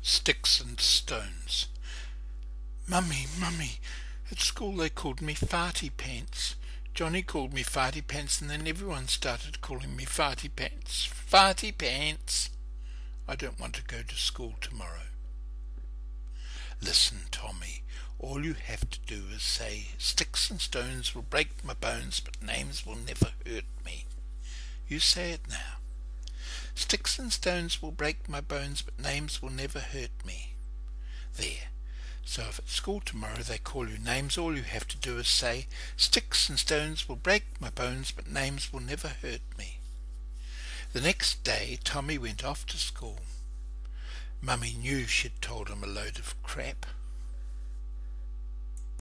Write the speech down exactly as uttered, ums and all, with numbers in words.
Sticks and stones. Mummy, mummy, at school they called me Farty Pants. Johnny called me Farty Pants, and then everyone started calling me Farty Pants. Farty Pants. I don't want to go to school tomorrow. Listen, Tommy, all you have to do is say, sticks and stones will break my bones, but names will never hurt me. You say it now. Sticks and stones will break my bones, but names will never hurt me. There. So if at school tomorrow they call you names, all you have to do is say, sticks and stones will break my bones, but names will never hurt me. The next day Tommy went off to school. Mummy knew she'd told him a load of crap.